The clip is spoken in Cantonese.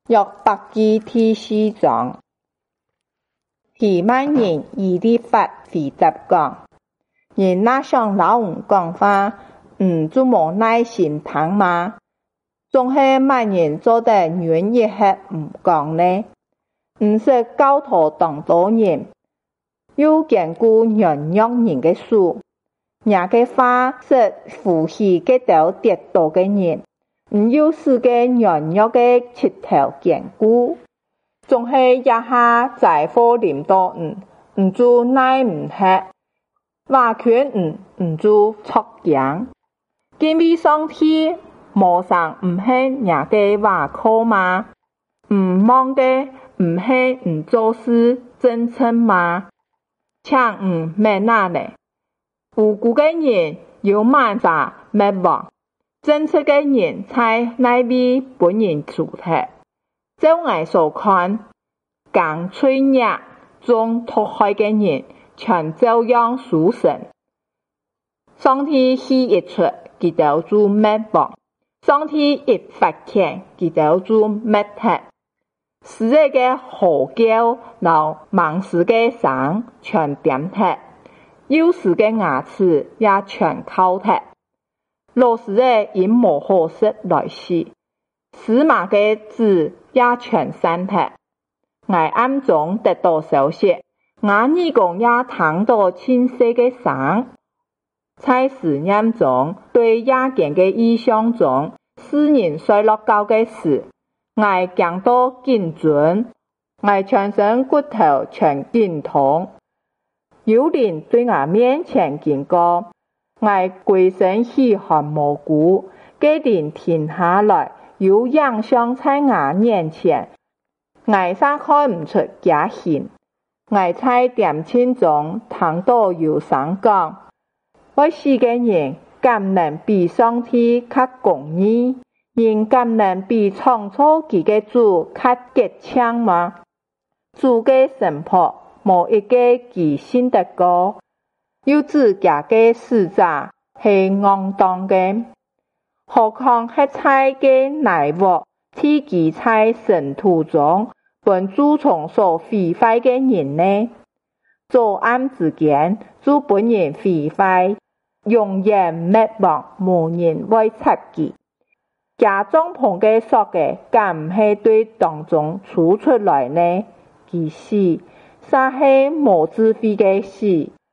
約百基第四章，提曼人以利法回答講：人那向老人講話，就無耐心聽嗎？總係萬人做得願意係唔講呢？是教徒當多人，又堅固軟弱人嘅書，人嘅話是扶起嗰條跌倒嘅人。又使個軟弱嘅石頭堅固，總係一下災禍臨到就耐唔吃，話勸就錯講。敬畏上帝，無上唔係人嘅話口嗎？忙嘅唔係做事真誠嗎？請咩那呢？無辜嘅人有萬雜滅亡。真實嘅人在那邊本人主體，照我所看，講脆弱中脫開嘅人，全照樣屬神。上帝起一出，佢就做滅亡；上帝一發遣，佢就做滅絕。使這個好叫老盲視嘅聲全點脫，有時嘅牙齒也全敲脫。老實的因無好事來死，司馬嘅字也全刪脫。我暗中得到消息，我耳公也聽到清晰嘅聲。在思念中，對夜間嘅異象中，世人衰落到嘅事，我講到緊準，我全身骨頭全緊痛。有人對我面前經過。我規身虛汗無辜，個人停下來，有影像在我面前，我啥看唔出假形。我在點稱中聽到有聲講：我死個人敢能比上帝較公義？人敢能比創造佢個主較潔淨嗎？主個審判無一個佢信得過。有自家嘅使者係戇當嘅，何況係在嘅內鑊，替佢在塵土中本蛀蟲所毀壞嘅人呢？左暗之間，就本人毀壞，永遠滅亡，無人會插佢。假帳篷嘅索嘅，敢唔係對當中出來呢？佢死，實係無智慧嘅死。